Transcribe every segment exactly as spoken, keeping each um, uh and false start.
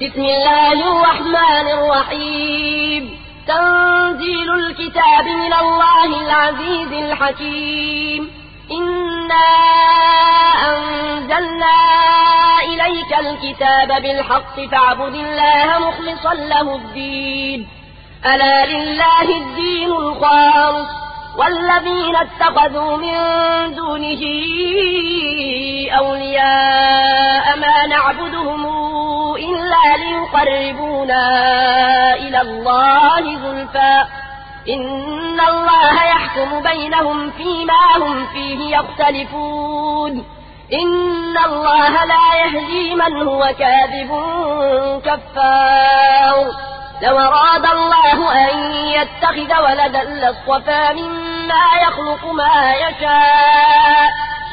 بسم الله الرحمن الرحيم تنزيل الكتاب من الله العزيز الحكيم إنا أنزلنا إليك الكتاب بالحق فاعبد الله مخلصا له الدين ألا لله الدين الخالص والذين اتخذوا من دونه أولياء ما نعبدهم إلا ليقربونا إلى الله زلفى إن الله يحكم بينهم فيما هم فيه يختلفون إن الله لا يهدي من هو كاذب كفار لو أراد الله أن يتخذ ولدا لاصطفى مما يخلق ما يشاء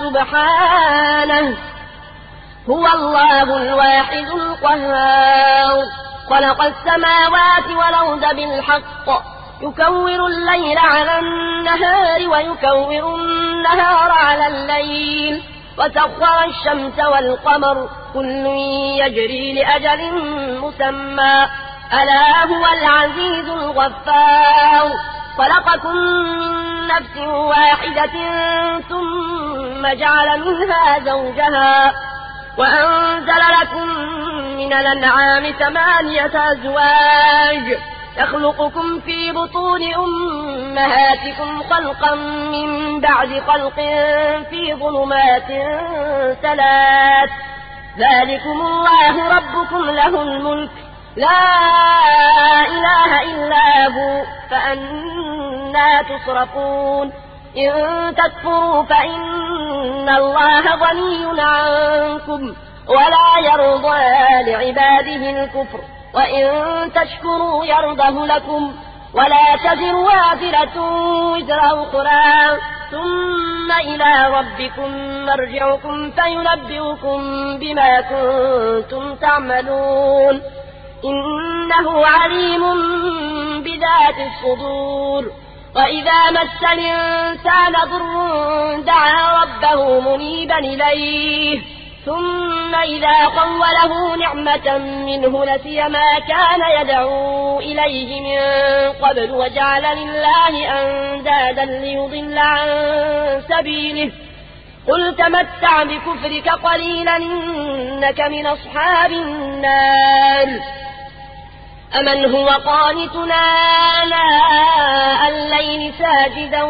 سبحانه هو الله الواحد القهار خلق السماوات والأرض بالحق يكور الليل على النهار ويكور النهار على الليل وسخر الشمس والقمر كل يجري لأجل مسمى ألا هو العزيز الغفار خلقكم من نفس واحدة ثم جعل منها زوجها وأنزل لكم من الأنعام ثمانية أزواج يخلقكم في بطون أمهاتكم خلقا من بعد خلق في ظلمات ثلاث ذلكم الله ربكم له الملك لا إله إلا هو فأنا تصرفون إن تكفروا فإن الله غني عنكم ولا يرضى لعباده الكفر وإن تشكروا يرضه لكم ولا تزر وازرة وزر أخرى ثم إلى ربكم مرجعكم فينبئكم بما كنتم تعملون إنه عليم بذات الصدور وإذا مس الإنسان ضر دعا ربه منيبا إليه ثم إذا خوله نعمة منه نسي ما كان يدعو إليه من قبل وجعل لله أندادا ليضل عن سبيله قل تمتع بكفرك قليلا إنك من أصحاب النار أمن هو قانتنا آناء الليل ساجدا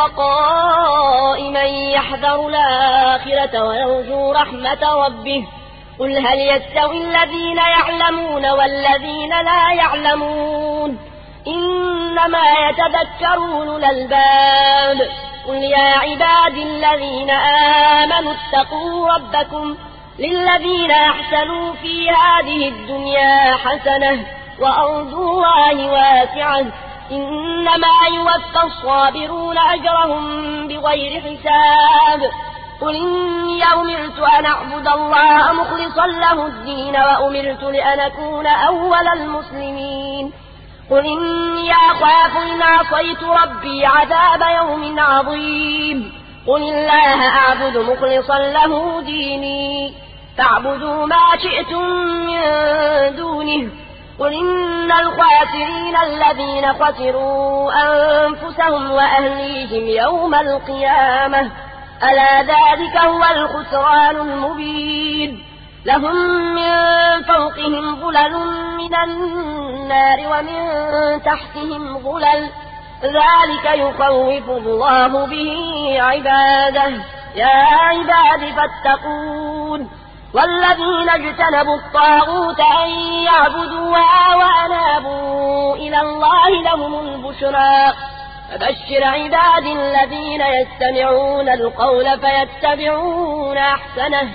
وقائما يحذر الآخرة ويرجو رحمة ربه قل هل يستوي الذين يعلمون والذين لا يعلمون إنما يتذكر أولو الألباب قل يا عبادي الذين آمنوا اتقوا ربكم للذين أحسنوا في هذه الدنيا حسنة وأرض الله واسعة إنما يوفى الصابرون أجرهم بغير حساب قل إني أمرت أن أعبد الله مخلصا له الدين وأمرت لأن أكون أول المسلمين قل إني أخاف إن عصيت ربي عذاب يوم عظيم قل الله أعبد مخلصا له ديني فاعبدوا ما شئتم من دونه قل إن الخاسرين الذين خسروا أنفسهم وأهليهم يوم القيامة ألا ذلك هو الخسران المبين لهم من فوقهم ظلل من النار ومن تحتهم ظلل ذلك يخوف الله به عباده يا عباد فاتقون والذين اجتنبوا الطاغوت أن يعبدوها وأنابوا إلى الله لهم البشرى فبشر عباد الذين يستمعون القول فيتبعون أحسنه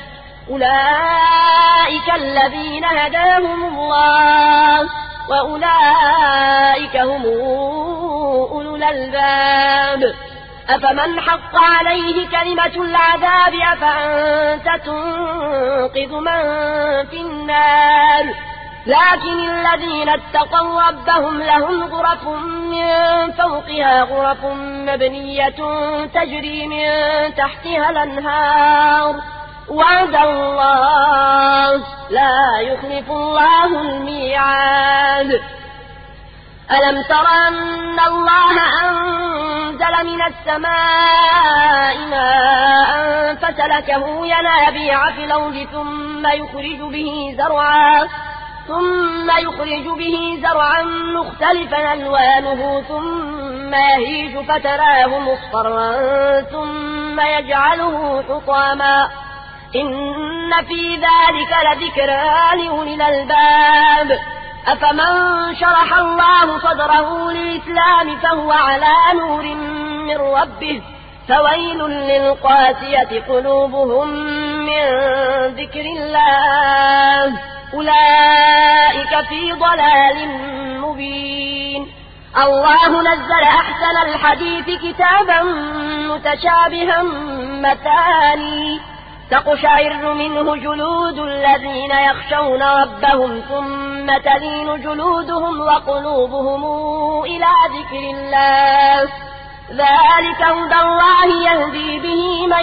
أولئك الذين هداهم الله وأولئك هم أولو الألباب أفمن حق عليه كلمة العذاب أفأنت تنقذ من في النار لكن الذين اتقوا ربهم لهم غرف من فوقها غرف مبنية تجري من تحتها الأنهار وعد الله لا يخلف الله الميعاد ألم تر أن الله أنزل من السماء ماء فسلكه ينابيع في الأرض ثم يخرج به زرعا ثم يخرج به زرعا مختلفا ألوانه ثم يهيج فتراه مصفرا ثم يجعله حطاما إن في ذلك لذكرى لأولي الألباب أفمن شرح الله صدره للإسلام فهو على نور من ربه فويل للقاسية قلوبهم من ذكر الله أولئك في ضلال مبين الله نزل أحسن الحديث كتابا متشابها مثاني تقشعر منه جلود الذين يخشون ربهم ثم تلين جلودهم وقلوبهم إلى ذكر الله ذلك هدى الله يهدي به من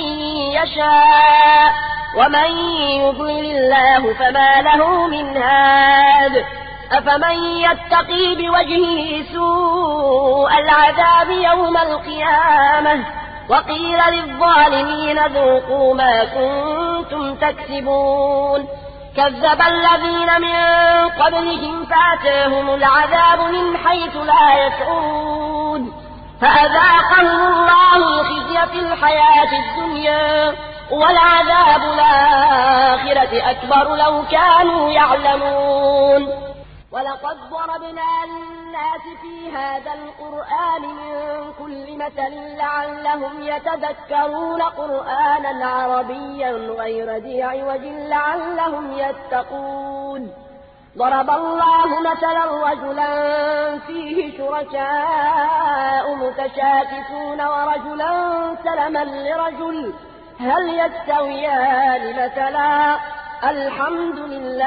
يشاء ومن يضلل الله فما له من هاد أفمن يتقي بوجهه سوء العذاب يوم القيامة وقيل للظالمين ذوقوا ما كنتم تكسبون كذب الذين من قبلهم فأتاهم العذاب من حيث لا يشعرون فأذاقهم الله الخزي في الحياة الدنيا والعذاب الآخرة أكبر لو كانوا يعلمون ولقد ضربنا للناس في هذا القرآن من كل مثل لعلهم يتذكرون قرآنا عربيا غير ذي عوج لعلهم يتقون ضرب الله مثلا رجلا فيه شركاء متشاكسون ورجلا سلما لرجل هل يستويان مثلا الحمد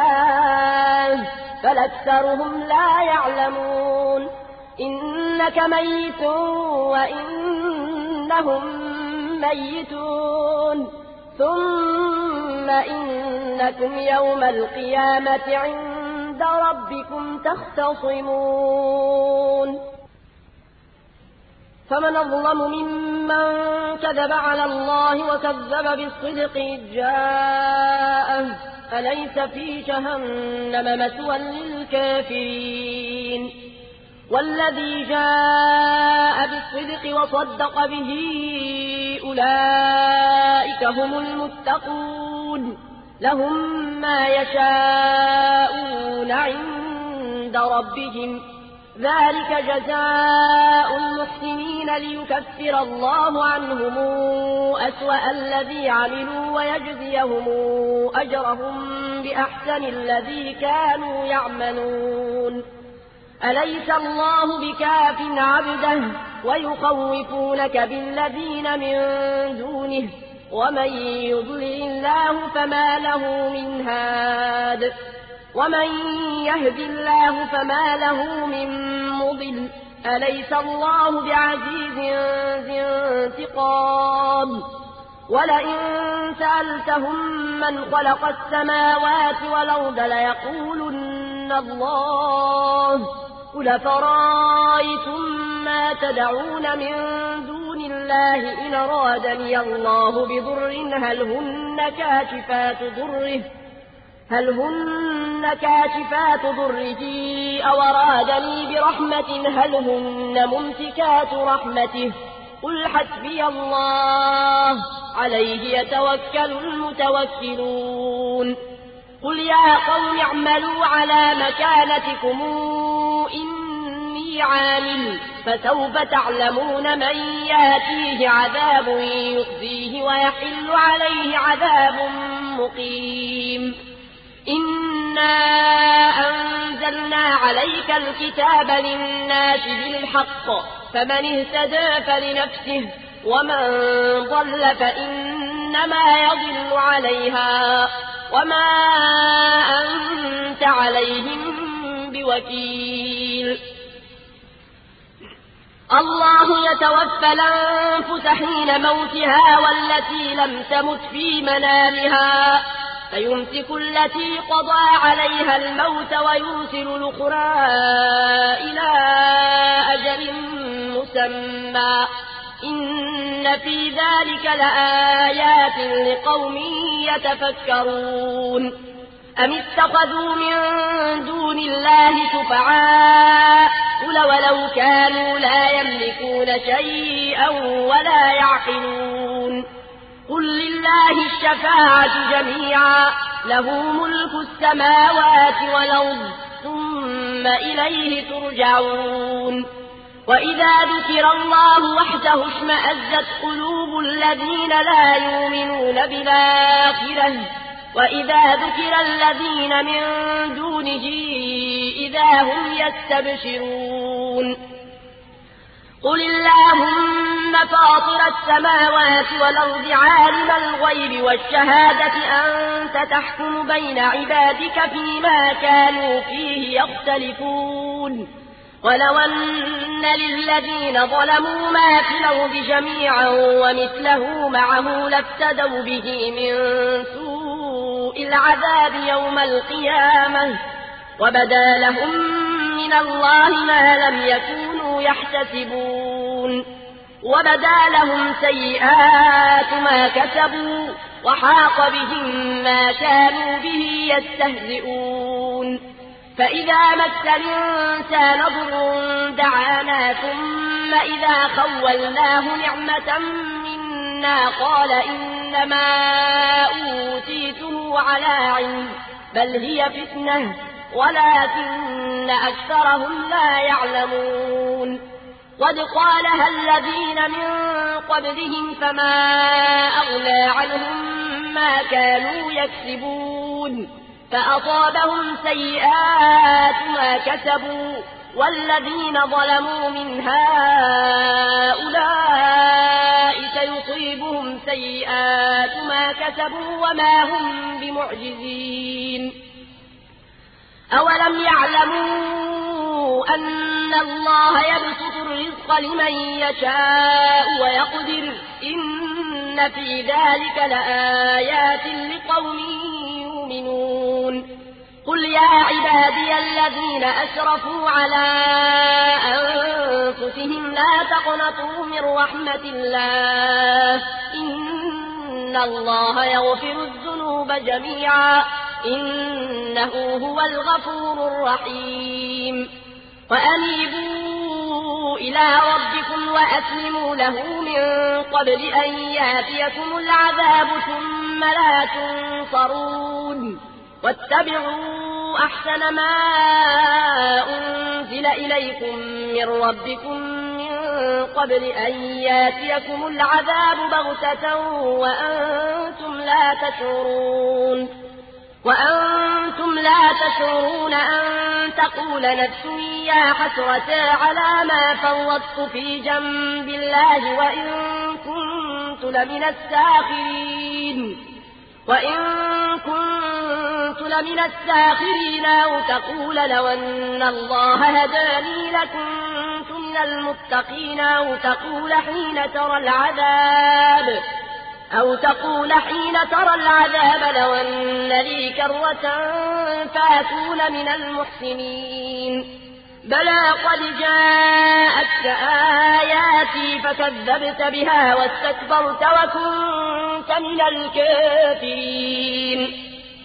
لله بل أكثرهم لا يعلمون إنك ميت وإنهم ميتون ثم إنكم يوم القيامة عند ربكم تختصمون فمن أظلم ممن كذب على الله وكذب بالصدق إذ جاءه أليس في جهنم مثوى للكافرين والذي جاء بالصدق وصدق به أولئك هم المتقون لهم ما يشاءون عند ربهم ذلك جزاء المحسنين ليكفر الله عنهم أسوأ الذي عملوا ويجزيهم أجرهم بأحسن الذي كانوا يعملون أليس الله بكاف عبده ويخوفونك بالذين من دونه ومن يضلل الله فما له من هاد ومن يهد الله فما له من مضل أليس الله بعزيز ذي انتقام ولئن سألتهم من خلق السماوات والأرض ليقولن الله قل فرأيتم ما تدعون من دون الله إن أرادني الله بضر هل هن كاشفات ضره هل هن كاشفات ضره أو أرادني برحمة هل هن ممسكات رحمته قل حسبي الله عليه يتوكل المتوكلون قل يا قوم اعملوا على مكانتكم إني عامل فسوف تعلمون من يأتيه عذاب يخزيه ويحل عليه عذاب مقيم إنا أنزلنا عليك الكتاب للناس بالحق فمن اهتدى فلنفسه ومن ضل فإنما يضل عليها وما أنت عليهم بوكيل الله يتوفى الأنفس حين موتها والتي لم تمت في منامها فيمسك التي قضى عليها الموت ويرسل الأخرى إلى أجل مسمى إن في ذلك لآيات لقوم يتفكرون أم اتخذوا من دون الله شفعاء قل ولو كانوا لا يملكون شيئا ولا يعقلون قل لله الشفاعة جميعا له ملك السماوات والأرض ثم إليه ترجعون وإذا ذكر الله وحده اشمأزت قلوب الذين لا يؤمنون بالآخرة وإذا ذكر الذين من دونه إذا هم يستبشرون قل اللهم فاطر السماوات والأرض عالم الغيب والشهادة أنت تحكم بين عبادك فيما كانوا فيه يختلفون ولو أن للذين ظلموا ما في الأرض جميعا ومثله معه لافتدوا به من سوء العذاب يوم القيامة وبدا لهم من الله ما لم يكونوا يحتسبون وبدا لهم سيئات ما كسبوا وحاق بهم ما كانوا به يستهزئون فإذا مس الإنسان ضر دعانا ثم إذا خولناه نعمة منا قال إنما أوتيته على علم بل هي فتنة ولكن أكثرهم لا يعلمون قد قالها الذين من قبلهم فما أغنى عنهم ما كانوا يكسبون فأصابهم سيئات ما كسبوا والذين ظلموا من هؤلاء سيصيبهم سيئات ما كسبوا وما هم بمعجزين أولم يعلموا أن الله يبسط الرزق لمن يشاء ويقدر إن في ذلك لآيات لقوم يؤمنون قل يا عبادي الذين أسرفوا على أنفسهم لا تقنطوا من رحمة الله إن الله يغفر الذنوب جميعا إنه هو الغفور الرحيم وأنيبوا إلى ربكم وأسلموا له من قبل أن يأتيكم العذاب ثم لا تنصرون واتبعوا أحسن ما أنزل إليكم من ربكم من قبل أن يأتيكم العذاب بغتة وأنتم لا تشعرون وأنتم لا تشعرون أن تقول نفس يا حسرة على ما فرطت في جنب الله وإن كنت لمن الساخرين وإن كنت لمن الساخرين أو تقول لو أن الله هداني لكنت من المتقين أو تقول حين ترى العذاب أو تقول حين ترى العذاب لو أن لي كرة فأكون من المحسنين بلى قد جاءتك آياتي فكذبت بها واستكبرت وكنت من الكافرين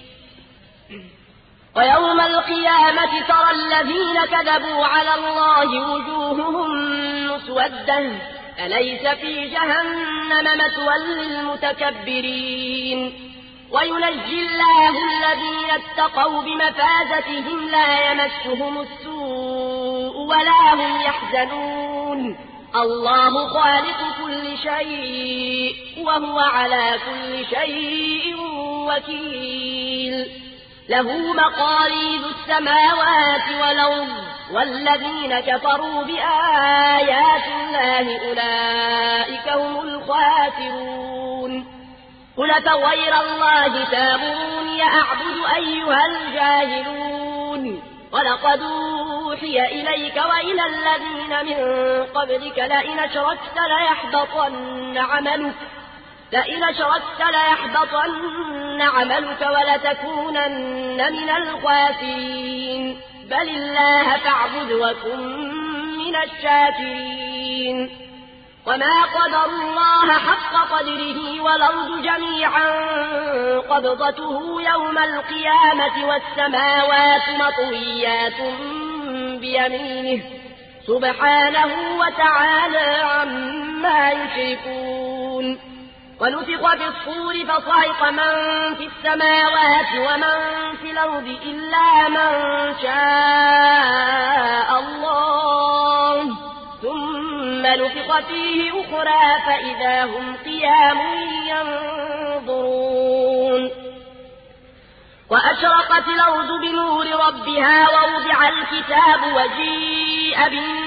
ويوم القيامة ترى الذين كذبوا على الله وجوههم مسودة أليس في جهنم مثوى للمتكبرين وينجي الله الذين اتقوا بمفازتهم لا يمسهم السوء ولا هم يحزنون الله خالق كل شيء وهو على كل شيء وكيل له مقاليد السماوات والأرض والذين كفروا بآيات الله أولئك هم الخاسرون قل فغير الله تامروني أعبد أيها الجاهلون ولقد أوحي إليك وإلى الذين من قبلك لئن أشركت ليحبطن عملك لئن أشركت ليحبطن عملك ولتكونن من الخاسرين بل الله فاعبد وكن من الشاكرين وما قدر الله حق قدره والأرض جميعا قبضته يوم القيامة والسماوات مطويات بيمينه سبحانه وتعالى عما يشركون ونفخ في الصور فصعق من في السماوات ومن في الأرض إلا من شاء الله ثم نفخ فيه أخرى فإذا هم قيام ينظرون وأشرقت الأرض بنور ربها ووضع الكتاب وجيء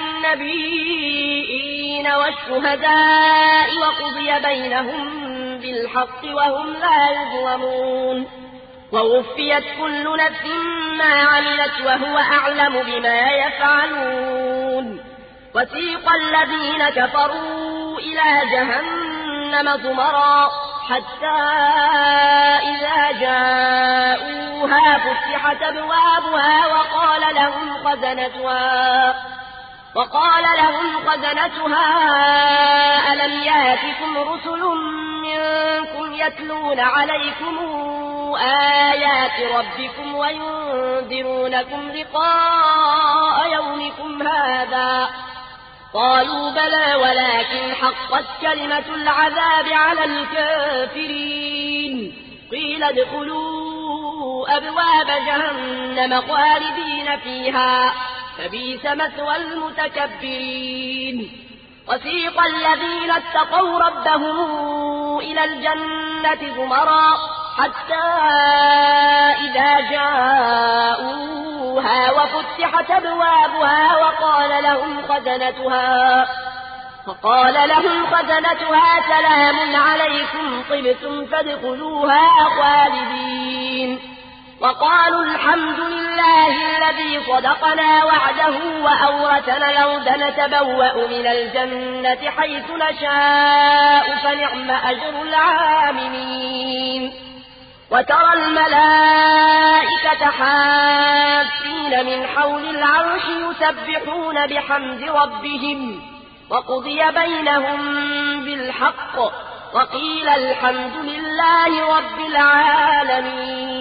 بالنبيين والشهداء وقضي بينهم بالحق وهم لا يظلمون ووفيت كل نفس ما عملت وهو أعلم بما يفعلون وسيق الذين كفروا إلى جهنم زمرا حتى إذا جاءوها فتحت أبوابها وقال لهم خزنتها وقال لهم خزنتها ألم يأتكم رسل منكم يتلون عليكم آيات ربكم وينذرونكم لقاء يومكم هذا قالوا بلى ولكن حقت كلمة العذاب على الكافرين قيل ادخلوا أبواب جهنم خالدين فيها فبئس مثوى المتكبرين وسيق الذين اتقوا ربهم إلى الجنة زمرا حتى إذا جاءوها وفتحت أبوابها وقال لهم خزنتها فقال لهم خزنتها سلام عليكم طبتم فادخلوها خالدين وقالوا الحمد لله الذي صدقنا وعده وأورثنا الأرض نتبوأ من الجنة حيث نشاء فنعم أجر العاملين وترى الملائكة حافين من حول العرش يسبحون بحمد ربهم وقضي بينهم بالحق وقيل الحمد لله رب العالمين